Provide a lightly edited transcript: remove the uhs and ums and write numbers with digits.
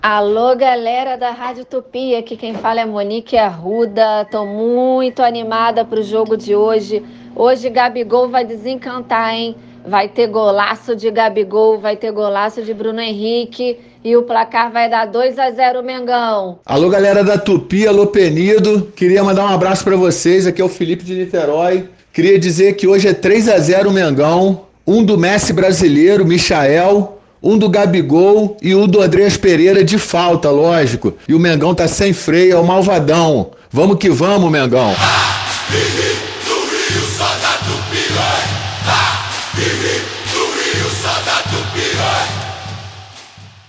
Alô, galera da Rádio Tupi, aqui quem fala é Monique Arruda. Tô muito animada pro jogo de hoje. Hoje Gabigol vai desencantar, hein? Vai ter golaço de Gabigol, vai ter golaço de Bruno Henrique e o placar vai dar 2-0 Mengão. Alô, galera da Tupi, alô Penido. Queria mandar um abraço pra vocês. Aqui é o Felipe de Niterói. Queria dizer que hoje é 3-0 Mengão. Um do Messi brasileiro, Michael, um do Gabigol e um do Andreas Pereira de falta, lógico. E o Mengão tá sem freio, é o malvadão. Vamos que vamos, Mengão.